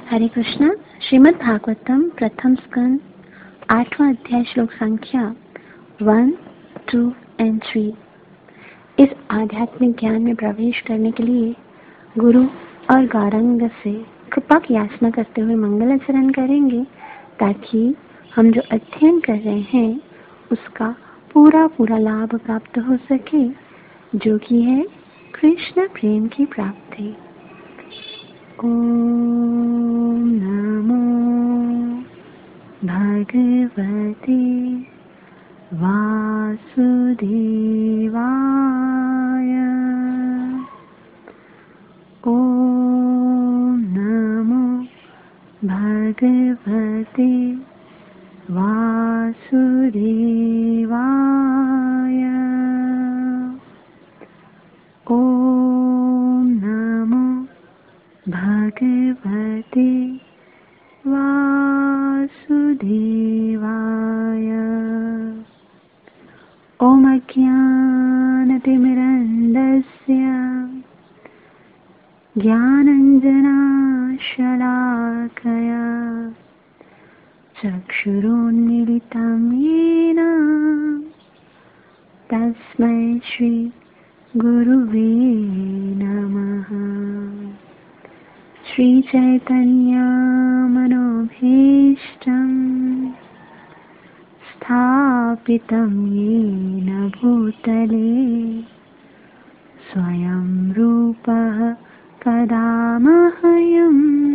हरे कृष्णा। श्रीमद् भागवतम प्रथम स्कंद 8वां अध्याय श्लोक संख्या 1, 2 and 3। इस आध्यात्मिक ज्ञान में प्रवेश करने के लिए गुरु और गौरांग से कृपा की याचना करते हुए मंगल आचरण करेंगे, ताकि हम जो अध्ययन कर रहे हैं उसका पूरा लाभ प्राप्त हो सके, जो कि है कृष्ण प्रेम की प्राप्ति। ओम नमो भगवते वासुदेवाय। ओम नमो भगवते वासुदेवाय। ओम नमो भगवते वासुदेवाय। ओम अज्ञानतिमिरन्धस्य ज्ञानञ्जनशलाकया चक्षुरुन्मीलितं येन तस्मै श्री गुरुवे नमः। श्रीचैतन्यमनोभीष्टं स्थापितं येन भूतले स्वयं रूपः कदा मह्यं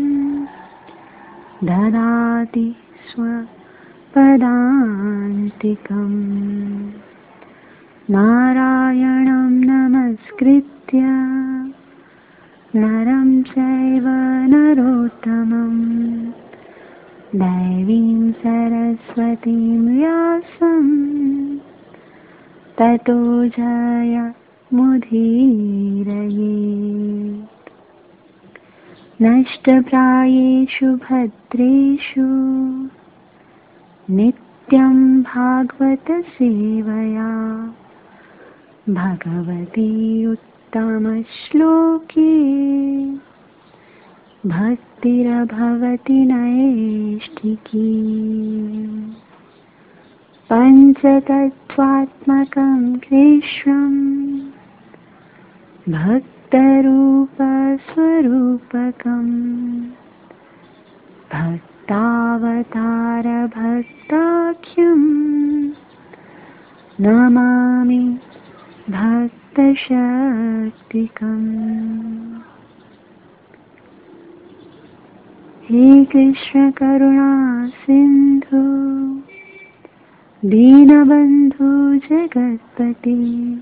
ददाति स्वपदान्तिकम्। नारायणं नमस्कृत्य नरं चैव नरोत्तमं दैवीं सरस्वतीं व्यासं ततो जयमुदीरयेत्। नष्टप्रायेषु भद्रेषु नित्यं भागवत सेवया भगवती उत्तमश्लोके भक्तिर्भवति नैष्ठिकी। पञ्चतत्त्वात्मकं कृष्णं भक्तरूपस्वरूपकं भक्तावतारभक्ताख्यं नमामि भक्तशक्तिकम्। हे कृष्ण करुणा सिंधु दीनबंधु जगत्पते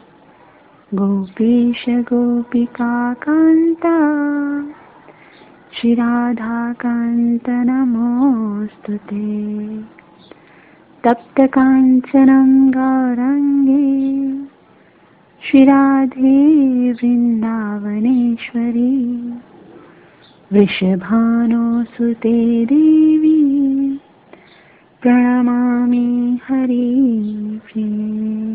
गोपेश गोपिका कांता श्री राधा कांत नमोस्तुते। तप्त कांचनं गौरांगे श्री राधे वृंदावनेश्वरी वृषभानुसुते देवी प्रणमामि हरिप्रिये।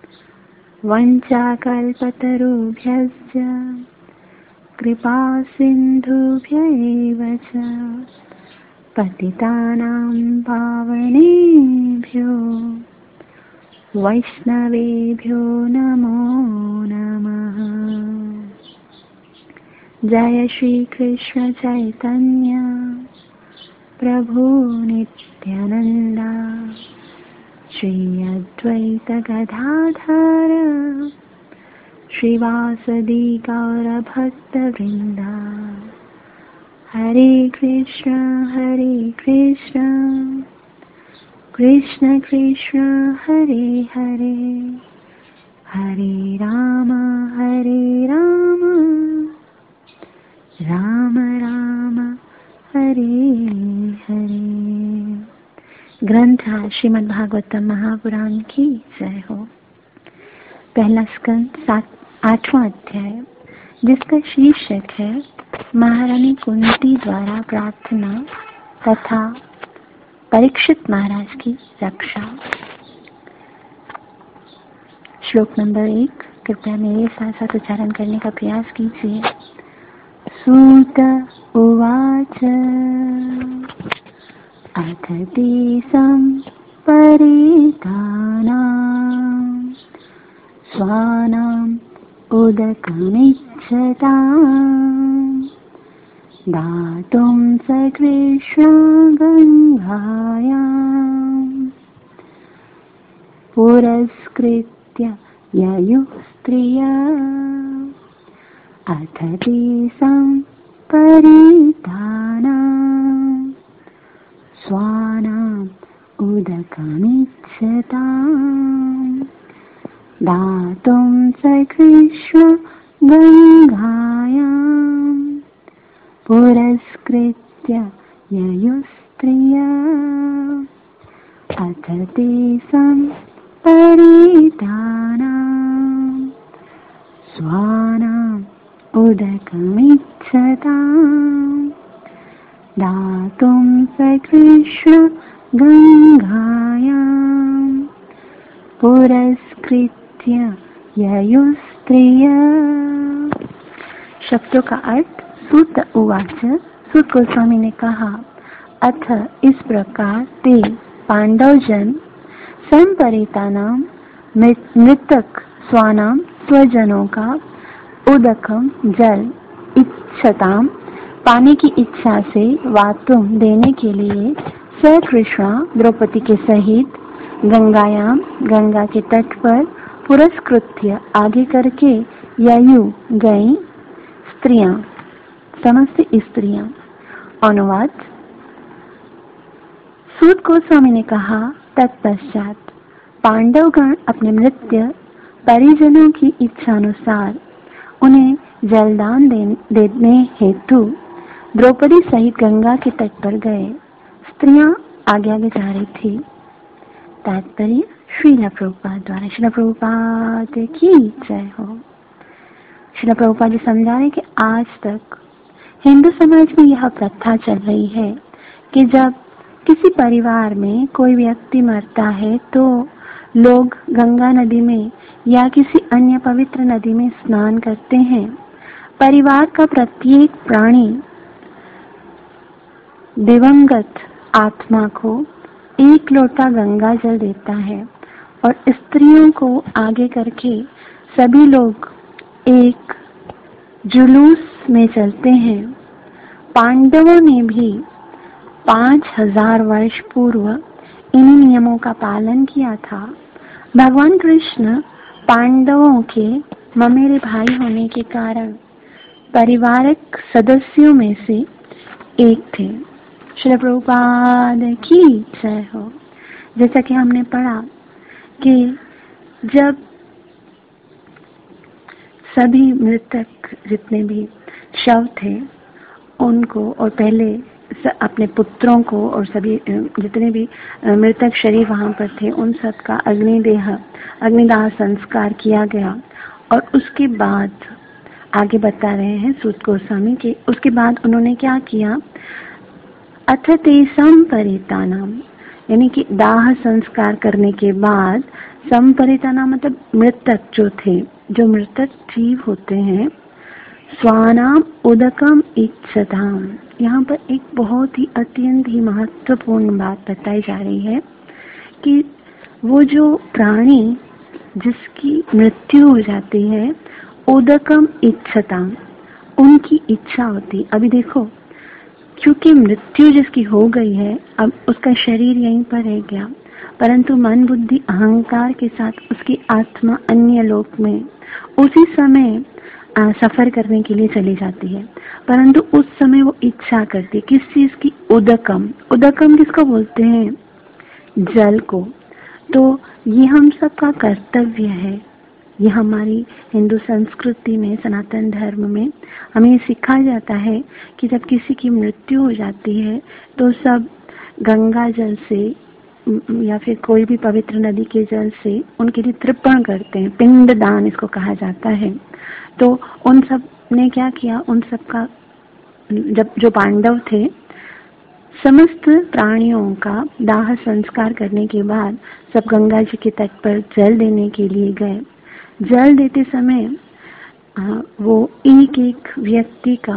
वञ्चाकल्पतरुभ्यश्च कृपा सिन्धुभ्य एव च पतितानां पावनेभ्यो वैष्णवेभ्यो नमो नमः। जय श्री कृष्ण चैतन्य प्रभु नित्यानंदा श्री अद्वैत गदाधर श्रीवासदि गौर भक्त वृंदा। हरे कृष्ण कृष्ण कृष्ण हरे हरे हरे राम राम राम हरे हरे। ग्रंथ श्रीमद् भागवतम महापुराण की जय हो। पहला स्कंद 8वां अध्याय, जिसका शीर्षक है महारानी कुंती द्वारा प्रार्थना तथा परीक्षित महाराज की रक्षा। श्लोक नंबर 1, कृपया मेरे साथ साथ उच्चारण करने का प्रयास कीजिए। सूत उवाच अथ तेषां परितानां स्वानाम् उदकमिच्छताम् दातुं सकृष्णा गङ्गायाम् पुरस्कृत्य ययुः स्त्रिया अथ तेषां परितानां स्वानाम् उदकमिच्छताम् दातुं सकृष्ण गङ्गायाम् पुरस्कृत्य ययुस्त्रिया अथ तेषां परितानां स्वानाम् उदकमिच्छताम् दातुं सकृष्ण गङ्गायाम् पुरस्कृत्य ययुस्त्रिया। शब्दों का अर्थ। सूत उवाच, सूत गोस्वामी ने कहा, अथ इस प्रकार ते पांडवजन संपरितानां मृतक स्वानां स्वजनों का उदकम जल इच्छताम पाने की इच्छा से वातुम देने के लिए सकृष्णा द्रौपदी के सहित गंगायाम गंगा के तट पर पुरस्कृत्य आगे करके ययु गई स्त्रियां समस्त स्त्रियां। अनुवाद। सूत गोस्वामी ने कहा, तत्पश्चात पांडवगण अपने मृत्य परिजनों की इच्छा अनुसार उन्हें जलदान देने हेतु द्रौपदी सहित गंगा के तट पर गए। स्त्रियां आगे आगे जा रही थी। तात्पर्य श्रील प्रभुपाद द्वारा। श्रील प्रभुपाद की जय हो। श्रील प्रभुपाद जी समझा रहे कि आज तक हिंदू समाज में यह प्रथा चल रही है कि जब किसी परिवार में कोई व्यक्ति मरता है तो लोग गंगा नदी में या किसी अन्य पवित्र नदी में स्नान करते हैं। परिवार का प्रत्येक प्राणी दिवंगत आत्मा को एक लोटा गंगा जल देता है और स्त्रियों को आगे करके सभी लोग एक जुलूस में चलते हैं। पांडवों ने भी 5000 वर्ष पूर्व इन्हीं नियमों का पालन किया था। भगवान कृष्ण पांडवों के ममेरे भाई होने के कारण पारिवारिक सदस्यों में से एक थे। श्री प्रभुपाद की जय हो। जैसा कि हमने पढ़ा कि जब सभी मृतक जितने भी शव थे उनको और पहले अपने पुत्रों को और सभी जितने भी मृतक शरीर वहां पर थे उन सब का अग्निदाह संस्कार किया गया। और उसके बाद आगे बता रहे हैं सूत गोस्वामी के, उसके बाद उन्होंने क्या किया, अथ तेषां परितानाम, यानी कि दाह संस्कार करने के बाद संपरितानाम मतलब मृतक जो थे, जो मृतक जीव होते हैं, स्वानाम उदकम इच्छताम। यहाँ पर एक बहुत ही अत्यंत ही महत्वपूर्ण बात बताई जा रही है कि वो जो प्राणी जिसकी मृत्यु हो जाती है, उदकम इच्छताम, उनकी इच्छा होती। अभी देखो, क्योंकि मृत्यु जिसकी हो गई है, अब उसका शरीर यहीं पर रह गया, परंतु मन बुद्धि अहंकार के साथ उसकी आत्मा अन्य लोक में उसी समय सफर करने के लिए चली जाती है। परंतु उस समय वो इच्छा करती किस चीज की, उदकम। उदकम किसको बोलते हैं, जल को। तो ये हम सबका कर्तव्य है। ये हमारी हिंदू संस्कृति में, सनातन धर्म में हमें सिखाया जाता है कि जब किसी की मृत्यु हो जाती है तो सब गंगा जल से या फिर कोई भी पवित्र नदी के जल से उनके लिए तर्पण करते हैं। पिंड दान इसको कहा जाता है। तो उन सब ने क्या किया, उन सब का जब जो पांडव थे समस्त प्राणियों का दाह संस्कार करने के बाद सब गंगा जी के तट पर जल देने के लिए गए। जल देते समय वो एक एक व्यक्ति का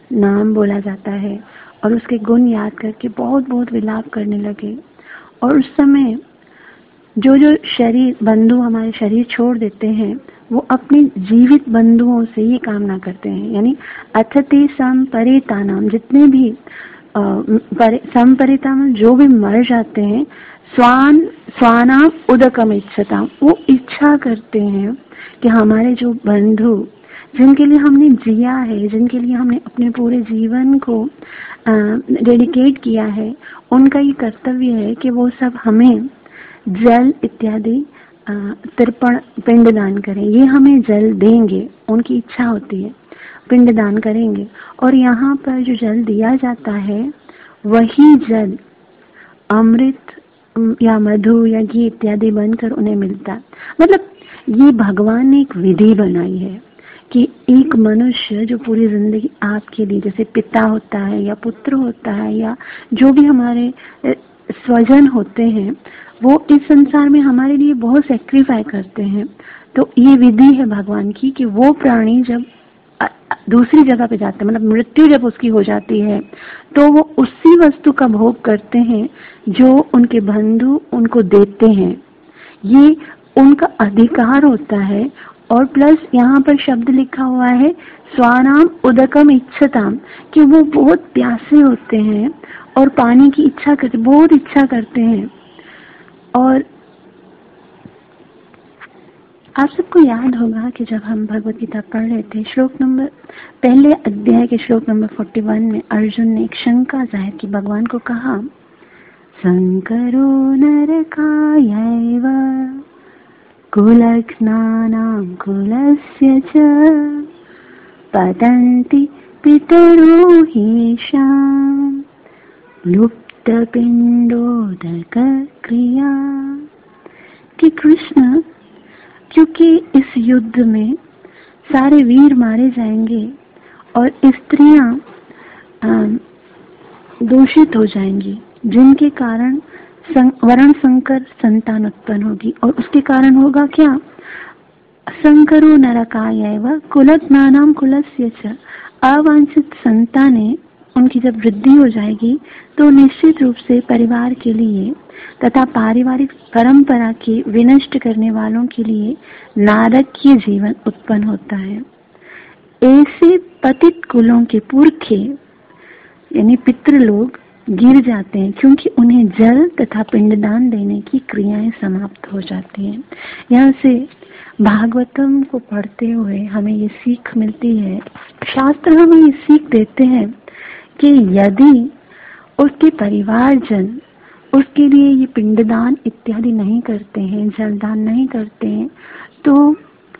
नाम बोला जाता है और उसके गुण याद करके बहुत बहुत विलाप करने लगे। और उस समय जो जो शरीर बंधु हमारे शरीर छोड़ देते हैं वो अपने जीवित बंधुओं से ये कामना करते हैं, यानी अथते संपरितानाम, जितने भी संपरिताम जो भी मर जाते हैं, स्वानाम उदकम इच्छताम, वो इच्छा करते हैं कि हमारे जो बंधु जिनके लिए हमने जिया है, जिनके लिए हमने अपने पूरे जीवन को डेडिकेट किया है, उनका ये कर्तव्य है कि वो सब हमें जल इत्यादि तर्पण पिंडदान करें। ये हमें जल देंगे, उनकी इच्छा होती है, पिंडदान करेंगे। और यहाँ पर जो जल दिया जाता है वही जल अमृत या मधु या घी इत्यादि बनकर उन्हें मिलता है। मतलब ये भगवान ने एक विधि बनाई है कि एक मनुष्य जो पूरी जिंदगी आपके लिए, जैसे पिता होता है या पुत्र होता है या जो भी हमारे स्वजन होते हैं, वो इस संसार में हमारे लिए बहुत सेक्रीफाई करते हैं। तो ये विधि है भगवान की कि वो प्राणी जब दूसरी जगह पे जाते हैं, मतलब मृत्यु जब उसकी हो जाती है, तो वो उसी वस्तु का भोग करते हैं जो उनके बंधु उनको देते हैं। ये उनका अधिकार होता है। और प्लस यहाँ पर शब्द लिखा हुआ है स्वानाम उदकम इच्छताम, कि वो बहुत प्यासे होते हैं और पानी की इच्छा करते, बहुत इच्छा करते हैं। और आप सबको याद होगा कि जब हम भगवत गीता पढ़ रहे थे, पहले अध्याय के श्लोक नंबर 41 में अर्जुन ने एक शंका जाहिर की, भगवान को कहा संकरो नरकायैव कुलघ्नानां कुलस्य च पतन्ति पितरो ह्येषां लुप्तपिण्डोदक क्रिया। कि कृष्ण, क्योंकि इस युद्ध में सारे वीर मारे जाएंगे और स्त्रियां दूषित हो जाएंगी, जिनके कारण वर्ण संकर संतान उत्पन्न होगी। और उसके कारण होगा क्या? संकरो नरकायैव कुलघ्नानां कुलस्य च, अवांछित संतानें उनकी जब वृद्धि हो जाएगी तो निश्चित रूप से परिवार के लिए तथा पारिवारिक परंपरा के विनष्ट करने वालों के लिए नारकीय जीवन उत्पन्न होता है। ऐसे पतित कुलों के पुरखे यानी पितृलोग गिर जाते हैं, क्योंकि उन्हें जल तथा पिंडदान देने की क्रियाएं समाप्त हो जाती हैं। यहाँ से भागवतम को पढ़ते हुए हमें ये सीख मिलती है, शास्त्र हमें ये सीख देते हैं कि यदि उसके परिवारजन उसके लिए ये पिंडदान इत्यादि नहीं करते हैं, जलदान नहीं करते हैं, तो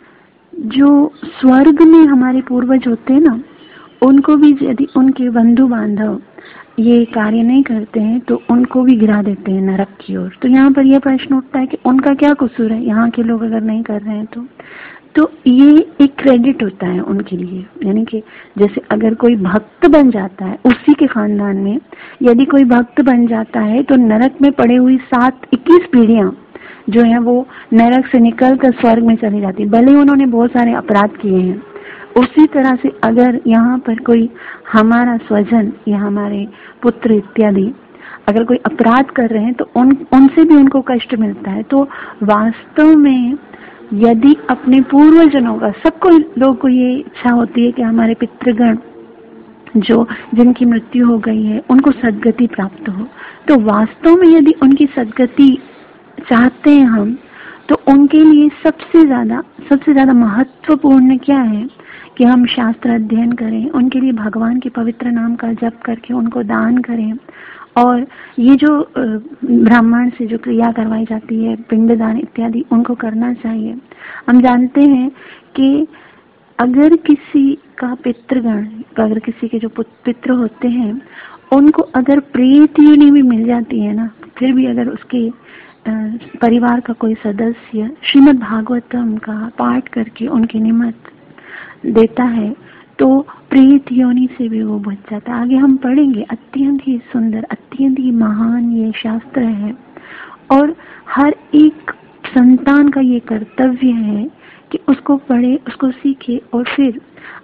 जो स्वर्ग में हमारे पूर्वज होते हैं ना, उनको भी यदि उनके बंधु बांधव ये कार्य नहीं करते हैं तो उनको भी गिरा देते हैं नरक की ओर। तो यहाँ पर यह प्रश्न उठता है कि उनका क्या कसूर है, यहाँ के लोग अगर नहीं कर रहे हैं तो ये एक क्रेडिट होता है उनके लिए। यानी कि जैसे अगर कोई भक्त बन जाता है उसी के खानदान में, यदि कोई भक्त बन जाता है तो नरक में पड़े हुई 21 पीढ़ियां जो है वो नरक से निकल कर स्वर्ग में चली जाती, भले उन्होंने बहुत सारे अपराध किए हैं। उसी तरह से अगर यहाँ पर कोई हमारा स्वजन या हमारे पुत्र इत्यादि अगर कोई अपराध कर रहे हैं तो उनसे भी उनको कष्ट मिलता है। तो वास्तव में यदि अपने पूर्वजनों का, सबको लोगों को ये इच्छा होती है कि हमारे पितृगण जो जिनकी मृत्यु हो गई है उनको सद्गति प्राप्त हो, तो वास्तव में यदि उनकी सद्गति चाहते हैं हम, तो उनके लिए सबसे ज्यादा महत्वपूर्ण क्या है कि हम शास्त्र अध्ययन करें, उनके लिए भगवान के पवित्र नाम का जप करके उनको दान करें। और ये जो ब्राह्मण से जो क्रिया करवाई जाती है, पिंडदान इत्यादि, उनको करना चाहिए। हम जानते हैं कि अगर किसी का पितृगण, अगर किसी के जो पितृ होते हैं उनको अगर प्रेत योनि भी मिल जाती है ना, फिर भी अगर उसके परिवार का कोई सदस्य श्रीमद् भागवतम का पाठ करके उनके निमित्त देता है तो प्रेत योनि से भी वो बच जाता है। आगे हम पढ़ेंगे, अत्यंत ही सुंदर, अत्यंत ही महान ये शास्त्र है। और हर एक संतान का ये कर्तव्य है कि उसको पढ़े, उसको सीखे और फिर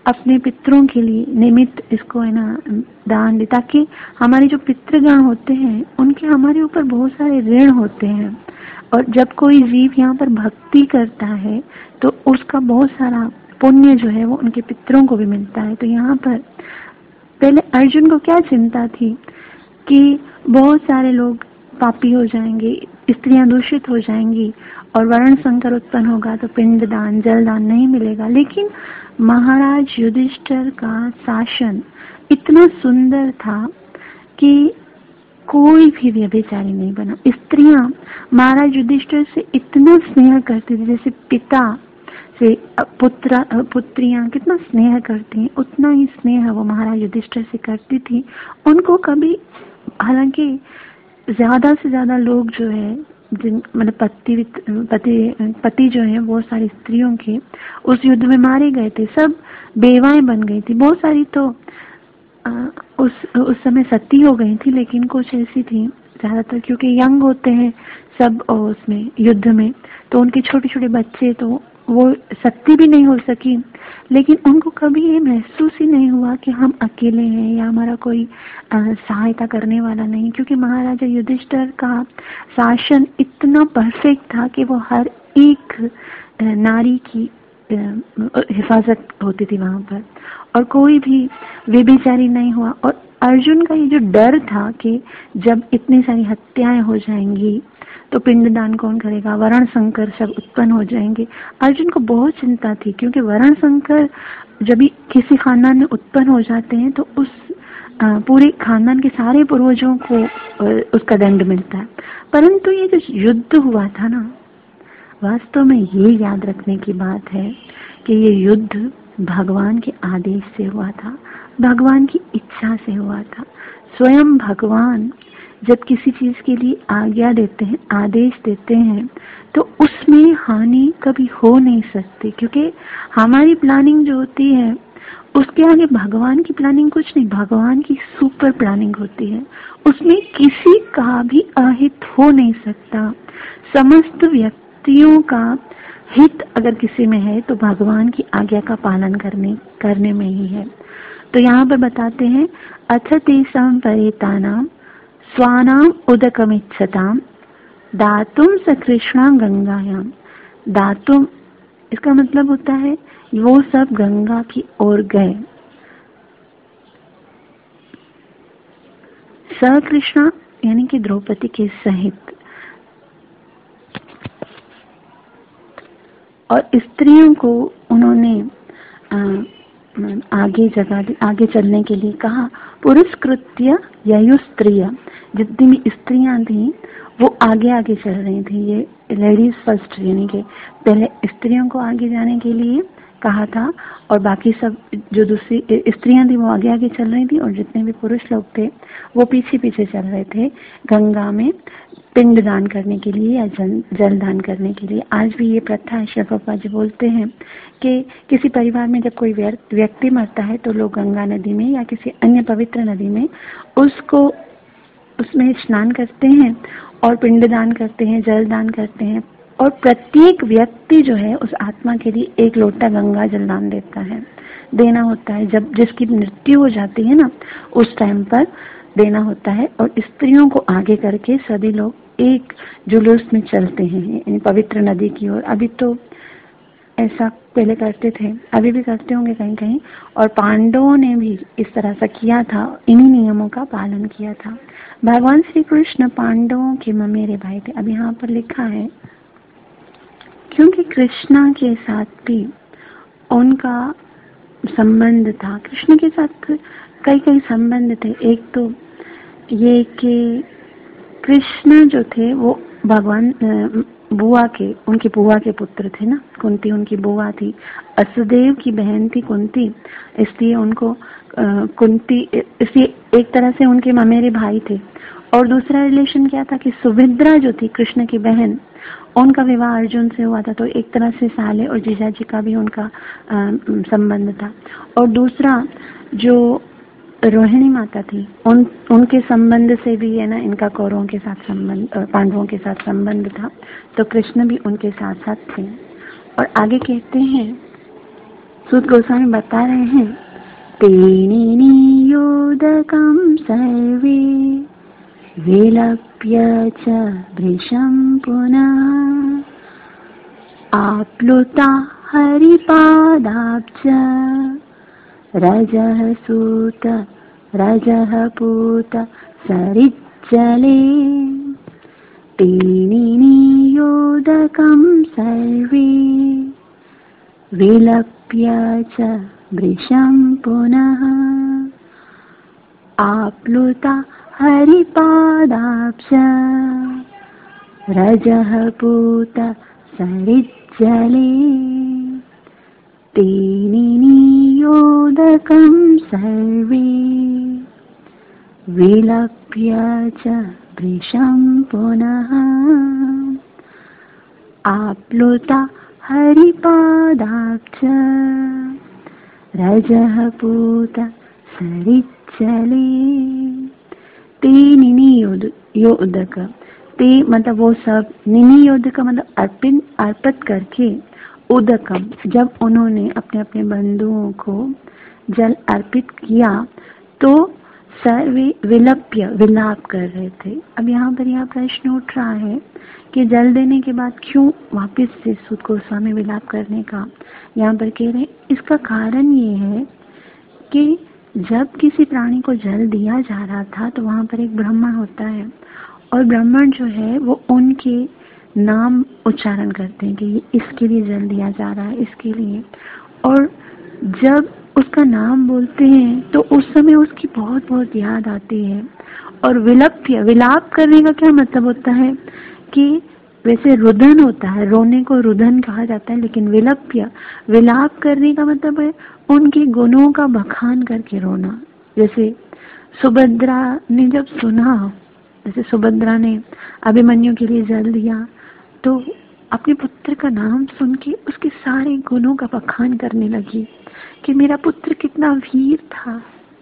अपने पितरों के लिए निमित्त इसको है ना दान दे, ताकि हमारे जो पितृगण होते हैं उनके हमारे ऊपर बहुत सारे ऋण होते हैं। और जब कोई जीव यहाँ पर भक्ति करता है तो उसका बहुत सारा पुण्य जो है वो उनके पितरों को भी मिलता है। तो यहाँ पर पहले अर्जुन को क्या चिंता थी कि बहुत सारे लोग पापी हो जाएंगे, स्त्रियां दूषित हो जाएंगी और वर्ण संकर उत्पन्न होगा तो पिंड दान जल दान नहीं मिलेगा। लेकिन महाराज युधिष्ठिर का शासन इतना सुंदर था कि कोई भी व्यभिचारी नहीं बना। स्त्रियां महाराज युधिष्ठिर से इतना स्नेह करती थी, जैसे पिता से पुत्रियां कितना स्नेह करती हैं, उतना ही स्नेह वो महाराज युधिष्ठिर से करती थी। उनको कभी, हालांकि ज्यादा से ज्यादा लोग जो है जिन मतलब पति जो है वो सारी स्त्रियों के उस युद्ध में मारे गए थे, सब बेवाएं बन गई थी। बहुत सारी तो उस समय सती हो गई थी, लेकिन कुछ ऐसी थी, ज्यादातर क्योंकि यंग होते हैं सब उसमें युद्ध में, तो उनके छोटे छोटे बच्चे, तो वो सती भी नहीं हो सकी। लेकिन उनको कभी ये महसूस ही नहीं हुआ कि हम अकेले हैं या हमारा कोई सहायता करने वाला नहीं, क्योंकि महाराजा युधिष्ठिर का शासन इतना परफेक्ट था कि वो हर एक नारी की हिफाजत होती थी वहां पर, और कोई भी व्यभिचारी नहीं हुआ। और अर्जुन का ये जो डर था कि जब इतनी सारी हत्याएं हो जाएंगी तो पिंडदान कौन करेगा, वर्ण संकर सब उत्पन्न हो जाएंगे। अर्जुन को बहुत चिंता थी, क्योंकि वर्ण संकर जब भी किसी खानदान में उत्पन्न हो जाते हैं तो उस पूरे खानदान के सारे पूर्वजों को उसका दंड मिलता है। परंतु ये जो युद्ध हुआ था ना, वास्तव में ये याद रखने की बात है कि ये युद्ध भगवान के आदेश से हुआ था, भगवान की इच्छा से हुआ था। स्वयं भगवान जब किसी चीज के लिए आज्ञा देते हैं, आदेश देते हैं, तो उसमें हानि कभी हो नहीं सकती, क्योंकि हमारी प्लानिंग जो होती है उसके आगे भगवान की प्लानिंग कुछ नहीं, भगवान की सुपर प्लानिंग होती है, उसमें किसी का भी अहित हो नहीं सकता। समस्त व्यक्तियों का हित अगर किसी में है तो भगवान की आज्ञा का पालन करने में ही है। तो यहाँ पर बताते हैं, अथ तेषां परेतानां स्वानाम उदकमिच्छताम दातुम स कृष्णा गंगायाम। दातुम इसका मतलब होता है वो सब गंगा की ओर गए। स कृष्णा यानी कि द्रौपदी के सहित, और स्त्रियों को उन्होंने आगे चलने के लिए कहा। पुरस्कृत्य ययु स्त्रिय, जितनी भी स्त्रियां थी वो आगे आगे चल रही थी। ये लेडीज फर्स्ट, यानी कि पहले स्त्रियों को आगे जाने के लिए कहा था और बाकी सब जो दूसरी स्त्रियां थी वो आगे आगे चल रही थी, और जितने भी पुरुष लोग थे वो पीछे पीछे चल रहे थे गंगा में पिंड दान करने के लिए या जल दान करने के लिए। आज भी ये प्रथा है। श्री प्रभुपाद जी बोलते हैं कि किसी परिवार में जब कोई व्यक्ति मरता है तो लोग गंगा नदी में या किसी अन्य पवित्र नदी में उसमें स्नान करते हैं और पिंड दान करते हैं, जल दान करते हैं, और प्रत्येक व्यक्ति जो है उस आत्मा के लिए एक लोटा गंगा जल दान देना होता है। जब जिसकी मृत्यु हो जाती है ना, उस टाइम पर देना होता है। और स्त्रियों को आगे करके सभी लोग एक जुलूस में चलते हैं पवित्र नदी की ओर। अभी तो ऐसा पहले करते थे, अभी भी करते होंगे कहीं कहीं, और पांडवों ने भी इस तरह से किया था, इन्हीं नियमों का पालन किया था। भगवान श्री कृष्ण पांडवों के ममेरे भाई थे। अब यहाँ पर लिखा है क्योंकि कृष्णा के साथ भी उनका संबंध था, कृष्ण के साथ कई संबंध थे। एक तो ये कि कृष्ण जो थे वो भगवान उनकी बुआ के पुत्र थे ना, कुंती उनकी बुआ थी, वसुदेव की बहन थी कुंती, इसलिए उनको कुंती, इसलिए एक तरह से उनके ममेरे भाई थे। और दूसरा रिलेशन क्या था कि सुभद्रा जो थी कृष्ण की बहन, उनका विवाह अर्जुन से हुआ था, तो एक तरह से साले और जीजाजी का भी उनका संबंध था। और दूसरा जो रोहिणी माता थी, उनके संबंध से भी है ना इनका कौरवों के साथ संबंध, पांडवों के साथ संबंध था। तो कृष्ण भी उनके साथ साथ थे। और आगे कहते हैं सूत गोस्वामी बता रहे हैं, तेनी नियोदकं सर्वे विलप्य च भृशं पुनः आप्लुता हरिपादाब्ज रजः सूत रजः पूत सरिज्जले तेनी नियोदकं सर्वे विलप्य च भृशं पुनः आप्लुता हरिपादाब्ज रजः पूत सरिज्जले तेनी नियोदकं सर्वे विलप्य च भृशं पुनः आप्लुता हरिपादाब्ज रजः पूत सरिज्जले। ते निनियोदक, ते मतलब वो सब, निनियोदक मतलब अर्पित करके, उदकम जब उन्होंने अपने अपने बंधुओं को जल अर्पित किया तो सर्वे विलप्य विलाप कर रहे थे। अब यहाँ पर यह प्रश्न उठ रहा है कि जल देने के बाद क्यों वापस से सूत गोस्वामी विलाप करने का यहाँ पर कह रहे हैं। इसका कारण ये है कि जब किसी प्राणी को जल दिया जा रहा था तो वहां पर एक ब्राह्मण होता है और ब्राह्मण जो है वो उनके नाम उच्चारण करते हैं कि इसके लिए जल दिया जा रहा है, इसके लिए। और जब उसका नाम बोलते हैं तो उस समय उसकी बहुत बहुत याद आती है। और विलाप करने का क्या मतलब होता है कि वैसे रुदन होता है, रोने को रुदन कहा जाता है, लेकिन विलाप करने का मतलब है उनके गुणों का बखान करके रोना। जैसे सुभद्रा ने जब सुना, जैसे सुभद्रा ने अभिमन्यु के लिए जल दिया तो अपने पुत्र का नाम सुन के उसके सारे गुणों का बखान करने लगी कि मेरा पुत्र कितना वीर था।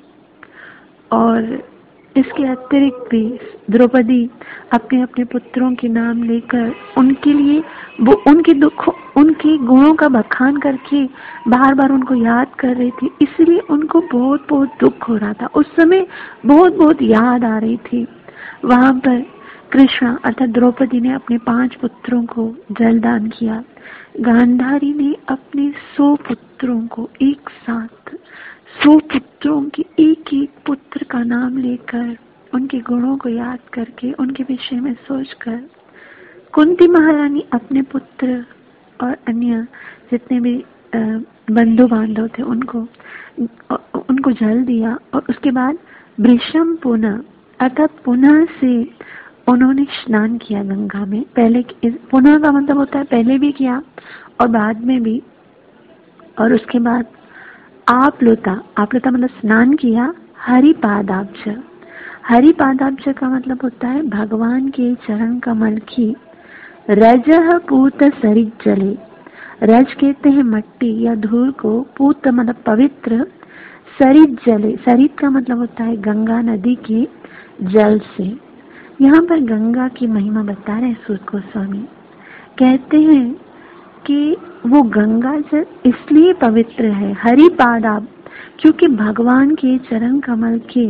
और इसके अतिरिक्त भी द्रौपदी अपने अपने पुत्रों के नाम लेकर उनके लिए वो उनके गुणों का बखान करके बार बार उनको याद कर रही थी, इसलिए उनको बहुत बहुत दुख हो रहा था। उस समय बहुत बहुत याद आ रही थी। वहां पर कृष्ण अर्थात द्रौपदी ने अपने 5 पुत्रों को जलदान किया। गांधारी ने अपने 100 पुत्रों को एक साथ, 100 पुत्रों के एक एक पुत्र का नाम लेकर, उनके गुणों को याद करके, उनके विषय में सोचकर, कुंती महारानी अपने पुत्र और अन्य जितने भी बंधु बांधव थे उनको जल दिया। और उसके बाद भृशं पुनः अर्थात पुनः से उन्होंने स्नान किया गंगा में। पहले पुनः का मतलब होता है पहले भी किया और बाद में भी। और उसके बाद आप्लुता मतलब स्नान किया। हरिपादाब्ज, हरिपादाब्ज का मतलब होता है भगवान के चरण कमल की रजः पूत सरिज्जले। रज कहते हैं मट्टी या धूल को, पूत मतलब पवित्र, सरिज्जले, सरित का मतलब होता है गंगा नदी के जल से। यहाँ पर गंगा की महिमा बता रहे हैं सूत गोस्वामी। कहते हैं कि वो गंगा जल इसलिए पवित्र है, हरिपादाब, क्योंकि भगवान के चरण कमल के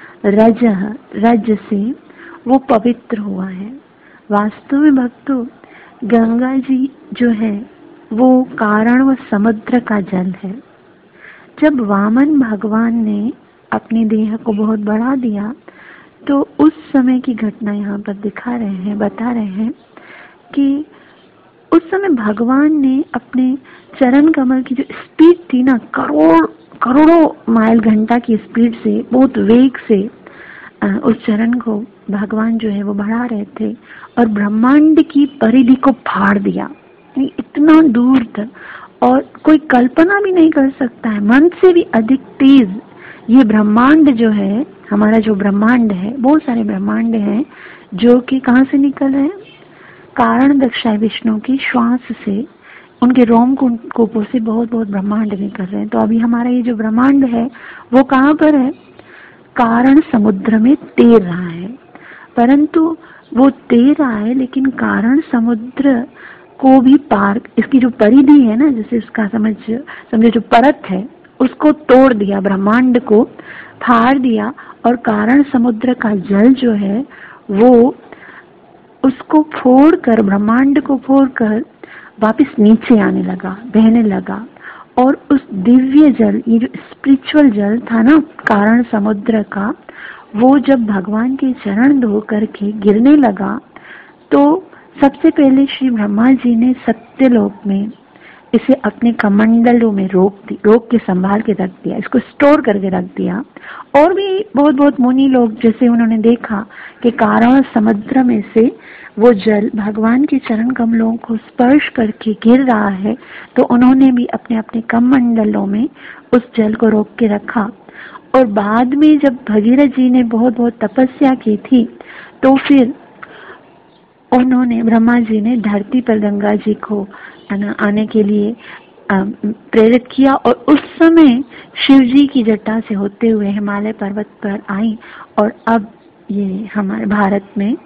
रज से वो पवित्र हुआ है। वास्तव में भक्तों, गंगा जी जो है वो कारण व समुद्र का जल है। जब वामन भगवान ने अपने देह को बहुत बढ़ा दिया तो उस समय की घटना यहाँ पर दिखा रहे हैं, बता रहे हैं कि उस समय भगवान ने अपने चरण कमल की जो स्पीड थी ना, करोड़ों माइल घंटा की स्पीड से, बहुत वेग से उस चरण को भगवान जो है वो बढ़ा रहे थे और ब्रह्मांड की परिधि को फाड़ दिया। इतना दूर तक और कोई कल्पना भी नहीं कर सकता है, मन से भी अधिक तेज ये ब्रह्मांड जो है, हमारा जो ब्रह्मांड है, बहुत सारे ब्रह्मांड हैं जो कि कहाँ से निकल रहे हैं, कारण दक्षाय विष्णु की श्वास से, उनके रोम कोपों से बहुत बहुत ब्रह्मांड निकल रहे हैं। तो अभी हमारा ये जो ब्रह्मांड है वो कहाँ पर है, कारण समुद्र में तैर रहा है। परंतु वो तैर रहा है लेकिन कारण समुद्र को भी पार, इसकी जो परिधि है ना, जैसे इसका समझे जो परत है, उसको तोड़ दिया, ब्रह्मांड को फाड़ दिया, और कारण समुद्र का जल जो है वो उसको फोड़कर, ब्रह्मांड को फोड़कर वापस नीचे आने लगा, बहने लगा। और उस दिव्य जल, ये जो स्पिरिचुअल जल था ना कारण समुद्र का, वो जब भगवान के चरण धो करके गिरने लगा, तो सबसे पहले श्री ब्रह्मा जी ने सत्यलोक में इसे अपने कमंडलों में रोक के संभाल के रख दिया, इसको स्टोर करके रख दिया। और भी बहुत बहुत मुनि लोग, जैसे उन्होंने देखा कि कारण समुद्र में से वो जल भगवान के चरण कमलों को स्पर्श करके गिर रहा है, तो उन्होंने भी अपने अपने कमंडलों में उस जल को रोक के रखा। और बाद में जब भगीरथ जी ने बहुत बहुत तपस्या की थी, तो फिर उन्होंने, ब्रह्मा जी ने धरती पर गंगा जी को आने के लिए प्रेरित किया, और उस समय शिव जी की जटा से होते हुए हिमालय पर्वत पर आई, और अब ये हमारे भारत में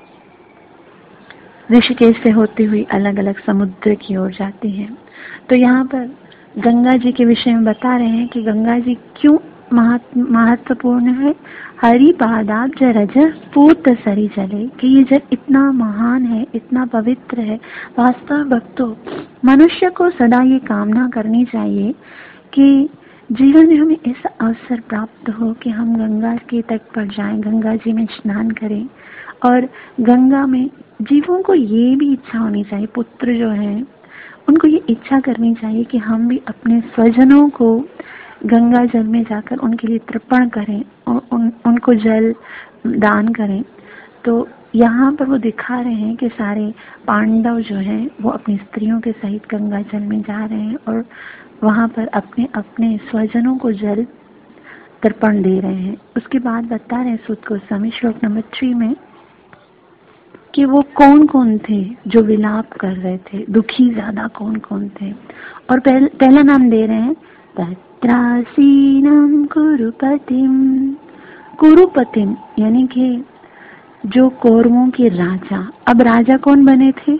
ऋषिकेश से होते हुए अलग अलग समुद्र की ओर जाती है। तो यहाँ पर गंगा जी के विषय में बता रहे हैं कि गंगा जी क्यों महत्वपूर्ण है। हरि पादाब्ज रज पूत सरी जले, कि ये जल इतना महान है, इतना पवित्र है। वास्तव में भक्तों, मनुष्य को सदा ये कामना करनी चाहिए कि जीवन में हमें ऐसा अवसर प्राप्त हो कि हम गंगा के तट पर जाएं, गंगा जी में स्नान करें। और गंगा में जीवों को ये भी इच्छा होनी चाहिए, पुत्र जो है उनको ये इच्छा करनी चाहिए कि हम भी अपने स्वजनों को गंगा जल में जाकर उनके लिए तर्पण करें और उनको जल दान करें। तो यहाँ पर वो दिखा रहे हैं कि सारे पांडव जो हैं वो अपनी स्त्रियों के सहित गंगा जल में जा रहे हैं और वहाँ पर अपने अपने स्वजनों को जल तर्पण दे रहे हैं। उसके बाद बता रहे हैं सूत गोस्वामी श्लोक नंबर 3 में कि वो कौन कौन थे जो विलाप कर रहे थे, दुखी ज्यादा कौन कौन थे। और पहला नाम दे रहे हैं तत्रासीनम कुरुपतिम। कुरुपतिम यानी कि जो कौरवों के राजा। अब राजा कौन बने थे?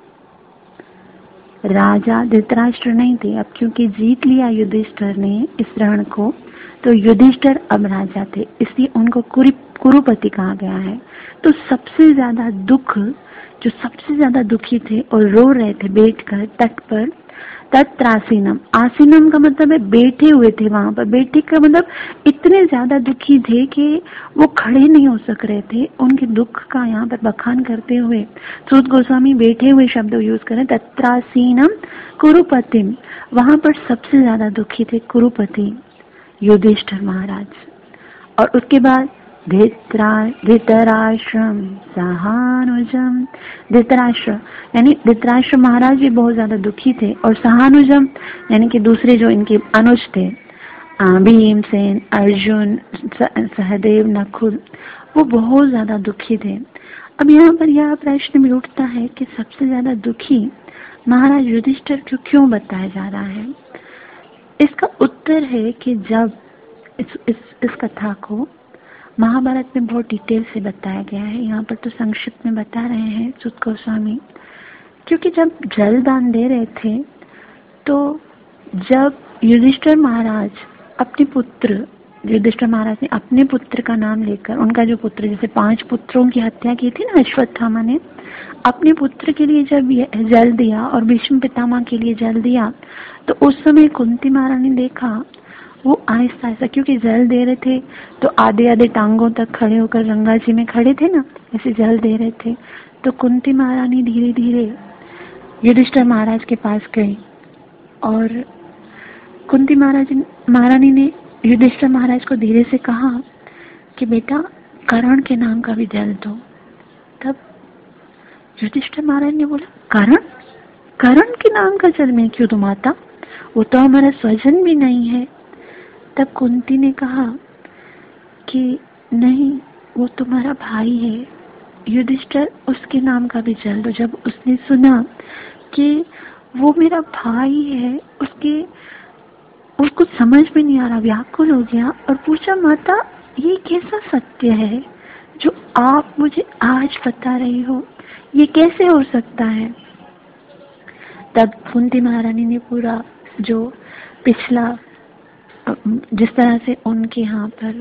राजा धृतराष्ट्र नहीं थे। अब क्योंकि जीत लिया युधिष्ठिर ने इस रण को, तो युधिष्ठिर अब राजा थे, इसलिए उनको कुरुपति कहा गया है। तो सबसे ज्यादा दुख, जो सबसे ज्यादा दुखी थे और रो रहे थे बैठकर तट पर, तत्रासीनम, आसीनम का मतलब है बैठे हुए थे वहां पर। बैठे का मतलब इतने ज्यादा दुखी थे कि वो खड़े नहीं हो सक रहे थे। उनके दुख का यहाँ पर बखान करते हुए सूत गोस्वामी बैठे हुए शब्द यूज करें, तत्रासीनम कुरुपतिम। वहां पर सबसे ज्यादा दुखी थे कुरुपति युधिष्ठिर महाराज। और उसके बाद धृतराष्ट्रम सहानुजम। धृतराष्ट्र यानी धृतराष्ट्र महाराज भी बहुत ज्यादा दुखी थे, और सहानुजम यानी कि दूसरे जो इनके अनुज थे, भीमसेन, अर्जुन, सहदेव, नकुल, वो बहुत ज्यादा दुखी थे। अब यहाँ पर यह प्रश्न भी उठता है कि सबसे ज्यादा दुखी महाराज युधिष्ठिर क्यों बताया जा रहा है? इसका उत्तर है कि जब इस कथा को महाभारत में बहुत डिटेल से बताया गया है, यहाँ पर तो संक्षिप्त में बता रहे हैं सूत गोस्वामी, क्योंकि जब जल दान दे रहे थे तो जब युधिष्ठिर महाराज अपने पुत्र, युधिष्ठिर महाराज ने अपने पुत्र का नाम लेकर, उनका जो पुत्र, जैसे 5 पुत्रों की हत्या की थी ना अश्वत्थामा ने, अपने पुत्र के लिए जब जल दिया और भीष्म पितामह के लिए जल दिया, तो उस समय कुंती महारानी ने देखा, वो आहिस्ता आहिस्ता, क्योंकि जल दे रहे थे तो आधे आधे टांगों तक खड़े होकर गंगा जी में खड़े थे ना, ऐसे जल दे रहे थे। तो कुंती महारानी धीरे धीरे युधिष्ठिर महाराज के पास गई और कुंती महारानी ने युधिष्ठिर महाराज को धीरे से कहा कि बेटा कर्ण के नाम का भी जल दो। तब युधिष्ठिर महाराज ने बोला, कर्ण के नाम का जल मैं क्यों दूं माता, वो तो हमारा स्वजन भी नहीं है। तब कुंती ने कहा कि नहीं, वो तुम्हारा भाई है युधिष्ठिर, उसके नाम का भी जल दो। जब उसने सुना कि वो मेरा भाई है, उसको समझ में नहीं आ रहा, व्याकुल हो गया और पूछा, माता ये कैसा सत्य है जो आप मुझे आज बता रही हो, ये कैसे हो सकता है? तब कुंती महारानी ने पूरा जो पिछला जिस तरह से उनके यहाँ पर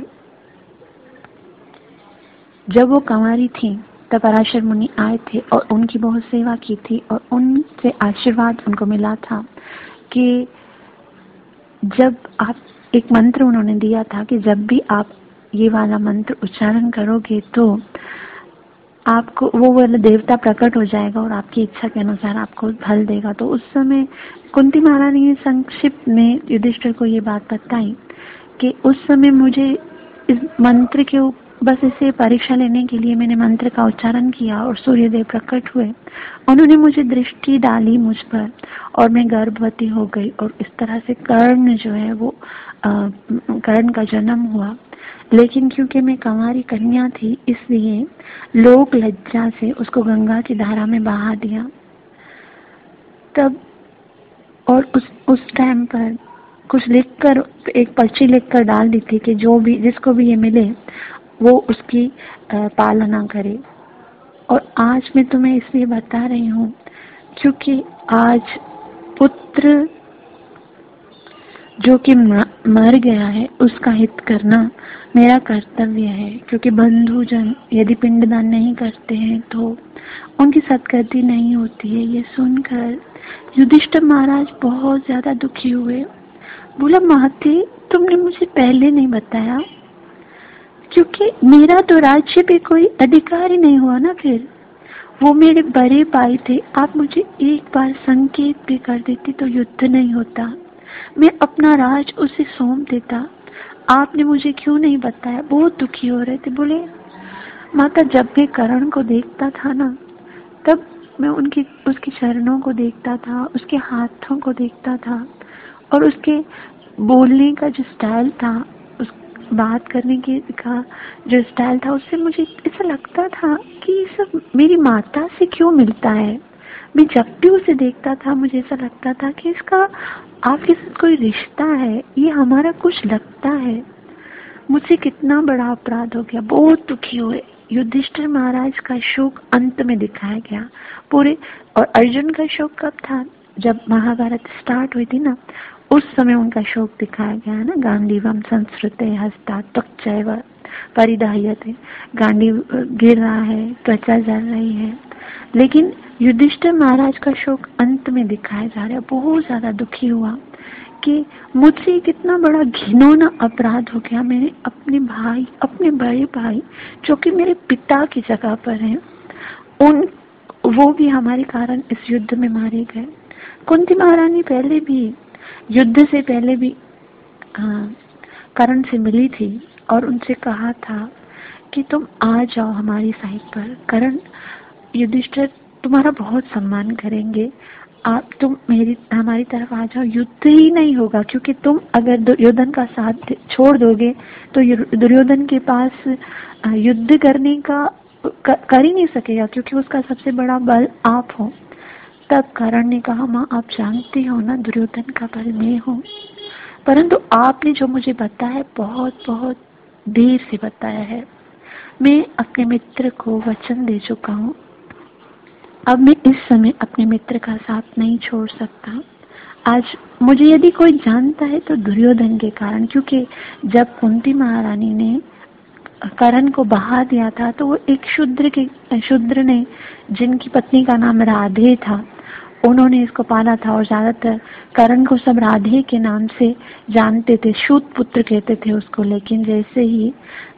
जब वो कंवारी थी तब पराशर मुनि आए थे और उनकी बहुत सेवा की थी और उनसे आशीर्वाद उनको मिला था कि जब आप एक मंत्र उन्होंने दिया था कि जब भी आप ये वाला मंत्र उच्चारण करोगे तो आपको वो वाला देवता प्रकट हो जाएगा और आपकी इच्छा के अनुसार आपको फल देगा। तो उस समय कुंती महारानी ने संक्षिप्त में युधिष्ठिर को ये बात बताई कि उस समय मुझे इस मंत्र के बस इसे परीक्षा लेने के लिए मैंने मंत्र का उच्चारण किया और सूर्यदेव प्रकट हुए। उन्होंने मुझे दृष्टि डाली मुझ पर और मैं गर्भवती हो गई और इस तरह से कर्ण जो है वो कर्ण का जन्म हुआ। लेकिन क्योंकि मैं कंवारी कन्या थी इसलिए लोक लज्जा से उसको गंगा की धारा में बहा दिया। तब और उस टाइम पर कुछ लिखकर एक पर्ची लिखकर डाल दी थी कि जो भी जिसको भी ये मिले वो उसकी पालना करे। और आज मैं तुम्हें इसलिए बता रही हूँ क्योंकि आज पुत्र जो कि मर गया है उसका हित करना मेरा कर्तव्य है, क्योंकि बंधुजन यदि पिंडदान नहीं करते हैं तो उनकी सद्गति नहीं होती है। ये सुनकर युधिष्ठिर महाराज बहुत ज्यादा दुखी हुए। बोला, महते तुमने मुझे पहले नहीं बताया, क्योंकि मेरा तो राज्य पे कोई अधिकार ही नहीं हुआ ना। फिर वो मेरे बड़े भाई थे, आप मुझे एक बार संकेत भी कर देती तो युद्ध नहीं होता, मैं अपना राज उसे सौंप देता। आपने मुझे क्यों नहीं बताया? बहुत दुखी हो रहे थे। बोले, माता जब मैं कर्ण को देखता था ना तब मैं उसके चरणों को देखता था, उसके हाथों को देखता था और उसके बोलने का जो स्टाइल था, उस बात करने का जो स्टाइल था, उससे मुझे ऐसा लगता था कि ये सब मेरी माता से क्यों मिलता है। मैं जब भी उसे देखता था मुझे ऐसा लगता था कि इसका आपके साथ कोई रिश्ता है, ये हमारा कुछ लगता है। मुझसे कितना बड़ा अपराध हो गया। बहुत दुखी हुए। युधिष्ठिर महाराज का शोक अंत में दिखाया गया पूरे। और अर्जुन का शोक कब था? जब महाभारत स्टार्ट हुई थी ना, उस समय उनका शोक दिखाया गया है ना। गांडीवम संस्कृते हस्ता त्वचैव परिधायते, गांडीव गिर रहा है, त्वचा जल रही है। लेकिन युधिष्ठिर महाराज का शोक अंत में दिखाया जा रहा है। बहुत ज्यादा दुखी हुआ कि मुझसे कितना बड़ा घिनौना अपराध हो गया। मैंने अपने भाई, अपने बड़े भाई जो कि मेरे पिता की जगह पर हैं, वो भी हमारे कारण इस युद्ध में मारे गए। कुंती महारानी पहले भी युद्ध से पहले भी कर्ण से मिली थी और उनसे कहा था कि तुम आ जाओ हमारी साइड पर। कर्ण युधिष्ठिर तुम्हारा बहुत सम्मान करेंगे, तुम हमारी तरफ आ जाओ, युद्ध ही नहीं होगा। क्योंकि तुम अगर दुर्योधन का साथ छोड़ दोगे तो दुर्योधन के पास युद्ध करने का कर ही नहीं सकेगा, क्योंकि उसका सबसे बड़ा बल आप हो। तब कर्ण ने कहा, माँ आप जानती हो ना दुर्योधन का बल मैं हूँ, परंतु आपने जो मुझे बताया बहुत बहुत देर से बताया है। मैं अपने मित्र को वचन दे चुका हूँ, अब मैं इस समय अपने मित्र का साथ नहीं छोड़ सकता। आज मुझे यदि कोई जानता है तो दुर्योधन के कारण, क्योंकि जब कुंती महारानी ने कर्ण को बहा दिया था तो वो एक शूद्र ने, जिनकी पत्नी का नाम राधे था, उन्होंने इसको पाला था। और ज्यादातर कर्ण को सब राधे के नाम से जानते थे, शूत पुत्र कहते थे उसको। लेकिन जैसे ही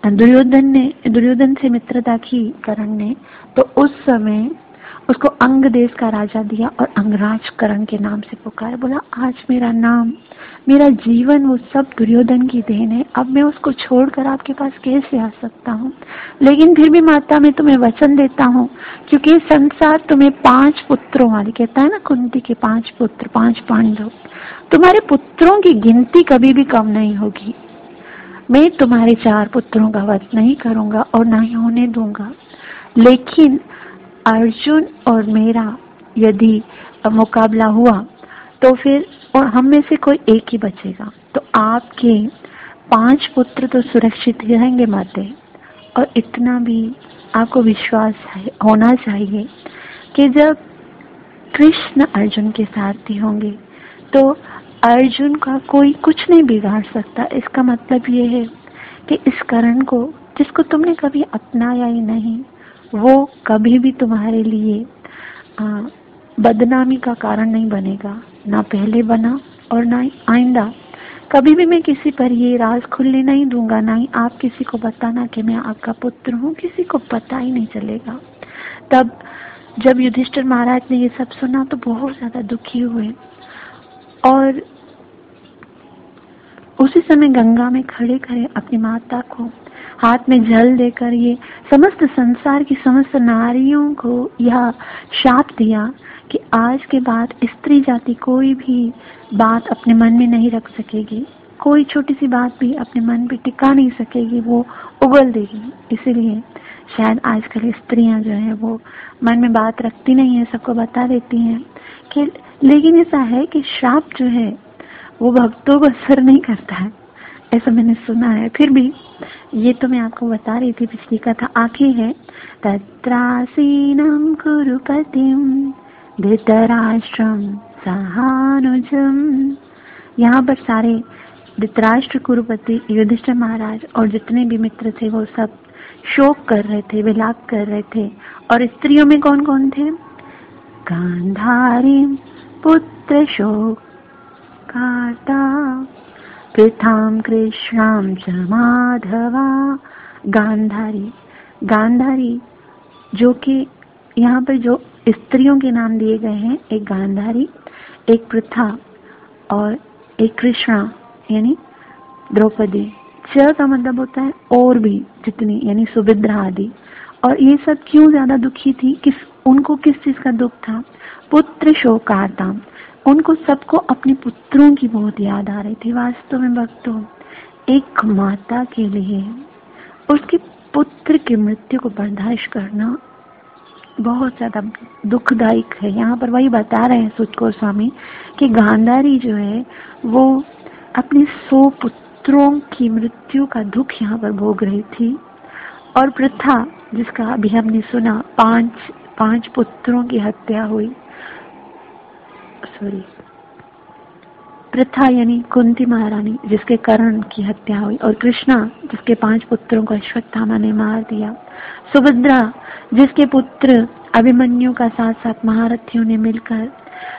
दुर्योधन से मित्रता की कर्ण ने, तो उस समय उसको अंग देश का राजा दिया और अंगराज कर्ण के नाम से पुकारा। बोला, आज मेरा नाम, मेरा जीवन वो सब दुर्योधन की देन है, अब मैं उसको छोड़कर आपके पास कैसे आ सकता हूँ। लेकिन फिर भी माता मैं तुम्हें वचन देता हूँ, क्योंकि संसार तुम्हें 5 पुत्रों वाली कहता है ना, कुंती के 5 पुत्र, 5 पांडव, तुम्हारे पुत्रों की गिनती कभी भी कम नहीं होगी। मैं तुम्हारे 4 पुत्रों का वध नहीं करूंगा और ना ही होने दूंगा। लेकिन अर्जुन और मेरा यदि मुकाबला हुआ तो फिर और हम में से कोई एक ही बचेगा। तो आपके 5 पुत्र तो सुरक्षित रहेंगे माते। और इतना भी आपको विश्वास होना चाहिए कि जब कृष्ण अर्जुन के सारथी होंगे, तो अर्जुन का कोई कुछ नहीं बिगाड़ सकता। इसका मतलब ये है कि इस करण को, जिसको तुमने कभी अपनाया ही नहीं, वो कभी भी तुम्हारे लिए बदनामी का कारण नहीं बनेगा, ना पहले बना और ना ही आइंदा। कभी भी मैं किसी पर ये राज खुलने नहीं दूंगा, ना ही आप किसी को बताना कि मैं आपका पुत्र हूँ, किसी को पता ही नहीं चलेगा। तब जब युधिष्ठिर महाराज ने ये सब सुना तो बहुत ज्यादा दुखी हुए और उसी समय गंगा में खड़े खड़े अपनी माता को हाथ में जल देकर ये समस्त संसार की समस्त नारियों को यह शाप दिया कि आज के बाद स्त्री जाति कोई भी बात अपने मन में नहीं रख सकेगी, कोई छोटी सी बात भी अपने मन पे टिका नहीं सकेगी, वो उगल देगी। इसीलिए शायद आजकल स्त्रियां जो है वो मन में बात रखती नहीं है, सबको बता देती हैं कि, लेकिन ऐसा है कि श्राप जो है वो भक्तों को असर नहीं करता है, ऐसा मैंने सुना है। फिर भी ये तो मैं आपको बता रही थी, पिछली कथा आखिर है, तत्रासीनं कुरुपतिं धृतराष्ट्रं सहानुजम। यहाँ पर सारे धृतराष्ट्र, कुरुपति, युधिष्ठिर महाराज और जितने भी मित्र थे वो सब शोक कर रहे थे, विलाप कर रहे थे। और स्त्रियों में कौन कौन थे? गांधारी पुत्र शोक कार्ता पृथाम कृष्णाम च माधवा। गांधारी, गांधारी जो कि यहाँ पर जो स्त्रियों के नाम दिए गए हैं, एक गांधारी, एक पृथा और एक कृष्णा यानी द्रौपदी। च का मतलब होता है और भी जितनी, यानी सुभद्रा आदि। और ये सब क्यों ज्यादा दुखी थी? उनको किस चीज का दुख था? पुत्र शोकार्ता, उनको सबको अपने पुत्रों की बहुत याद आ रही थी। वास्तव में भक्तों, एक माता के लिए उसके पुत्र की मृत्यु को बर्दाश्त करना बहुत ज्यादा दुखदायक है। यहाँ पर वही बता रहे हैं सूत गोस्वामी कि गांधारी जो है वो अपने 100 पुत्रों की मृत्यु का दुख यहाँ पर भोग रही थी। और प्रथा, जिसका अभी हमने सुना, 5 पुत्रों की हत्या हुई। प्रथा यानी कुंती महारानी, जिसके कर्ण की हत्या हुई। और कृष्णा, जिसके 5 पुत्रों को अश्वत्थामा ने मार दिया। सुभद्रा, जिसके पुत्र अभिमन्यु का साथ साथ महारथियों ने मिलकर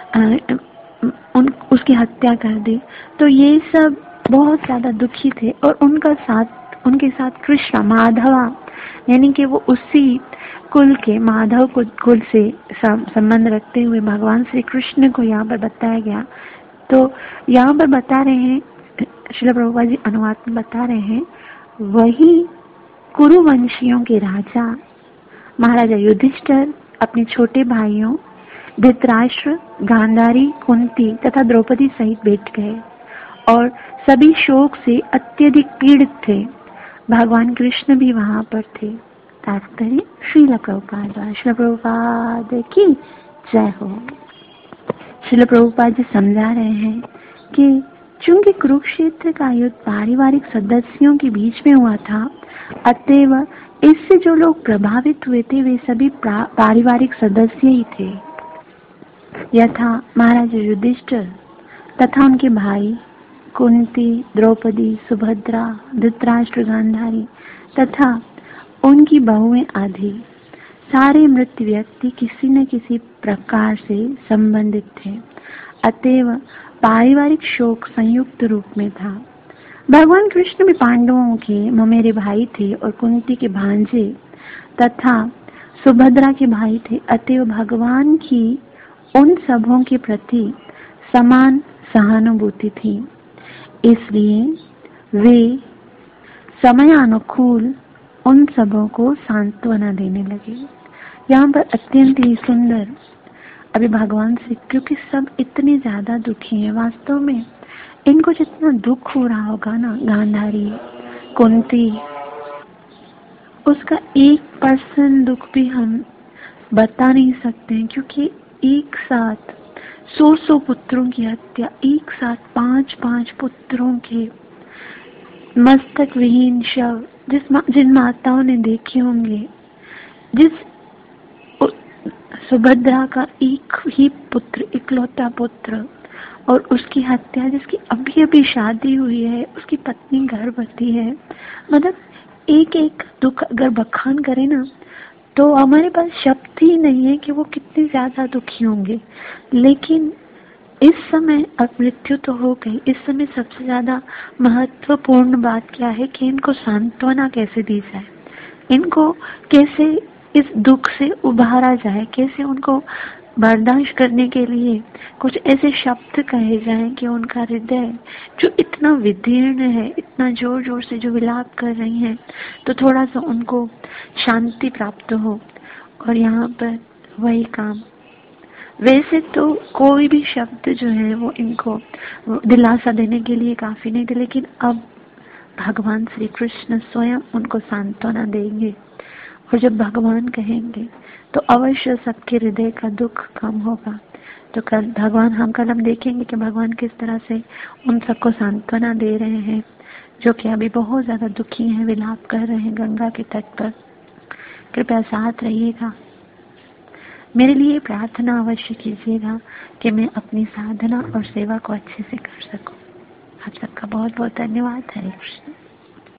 उसकी हत्या कर दी। तो ये सब बहुत ज्यादा दुखी थे। और उनके साथ कृष्ण, माधवा, यानी कि वो उसी कुल के, माधव कुल से संबंध रखते हुए भगवान श्री कृष्ण को यहाँ पर बताया गया। तो यहाँ पर बता रहे हैं, श्रील प्रभुपाद जी अनुवाद में बता रहे हैं, वही कुरुवंशियों के राजा महाराजा युधिष्ठिर अपने छोटे भाइयों धृतराष्ट्र, गांधारी, कुंती तथा द्रौपदी सहित बैठ गए और सभी शोक से अत्यधिक पीड़ित थे। भगवान कृष्ण भी वहां पर थे। तात्पर्य श्रील प्रभुपाद की जय हो। श्रील प्रभुपाद जी समझा रहे हैं कि चूंकि कुरुक्षेत्र का युद्ध पारिवारिक सदस्यों के बीच में हुआ था, अतएव इससे जो लोग प्रभावित हुए थे वे सभी पारिवारिक सदस्य ही थे। यथा महाराजा युधिष्ठिर तथा उनके भाई कुंती, द्रौपदी, सुभद्रा, धृतराष्ट्र, गांधारी तथा उनकी बहुएं आदि सारे मृत व्यक्ति किसी न किसी प्रकार से संबंधित थे। अतएव पारिवारिक शोक संयुक्त रूप में था। भगवान कृष्ण भी पांडवों के ममेरे भाई थे और कुंती के भांजे तथा सुभद्रा के भाई थे। अतएव भगवान की उन सबों के प्रति समान सहानुभूति थी, इसलिए वे समयानुकूल उन सबों को सांत्वना देने लगे। यहाँ पर अत्यंत ही सुंदर, अभी भगवान से, क्योंकि सब इतने ज्यादा दुखी हैं, वास्तव में इनको जितना दुख हो रहा होगा ना, गांधारी, कुंती, उसका 1% दुख भी हम बता नहीं सकते हैं। क्योंकि एक साथ 100 पुत्रों की हत्या, एक साथ 5 पुत्रों के मस्तक विहीन शव, जिन माताओं ने देखे होंगे, जिस सुभद्रा का एक ही पुत्र, इकलौता पुत्र, और उसकी हत्या, जिसकी अभी अभी शादी हुई है, उसकी पत्नी गर्भवती है। मतलब एक एक दुख अगर बखान करे ना, तो हमारे पास शब्द ही नहीं है कि वो कितने ज्यादा दुखी होंगे। लेकिन इस समय अब मृत्यु तो हो गई, इस समय सबसे ज्यादा महत्वपूर्ण बात क्या है कि इनको सांत्वना कैसे दी जाए, इनको कैसे इस दुख से उबारा जाए, कैसे उनको बर्दाश्त करने के लिए कुछ ऐसे शब्द कहे जाएं कि उनका हृदय जो इतना विदीर्ण है, इतना जोर जोर से जो विलाप कर रही हैं, तो थोड़ा सा उनको शांति प्राप्त हो। और यहाँ पर वही काम, वैसे तो कोई भी शब्द जो है वो इनको दिलासा देने के लिए काफी नहीं थे, लेकिन अब भगवान श्री कृष्ण स्वयं उनको सांत्वना देंगे। और जब भगवान कहेंगे तो अवश्य सबके हृदय का दुख कम होगा। तो कल हम देखेंगे कि भगवान किस तरह से उन सबको सांत्वना दे रहे हैं जो कि अभी बहुत ज्यादा दुखी हैं, विलाप कर रहे हैं गंगा के तट पर। कृपया साथ रहिएगा, मेरे लिए प्रार्थना अवश्य कीजिएगा कि मैं अपनी साधना और सेवा को अच्छे से कर सकूं। आप सबका बहुत बहुत धन्यवाद। हरे कृष्ण।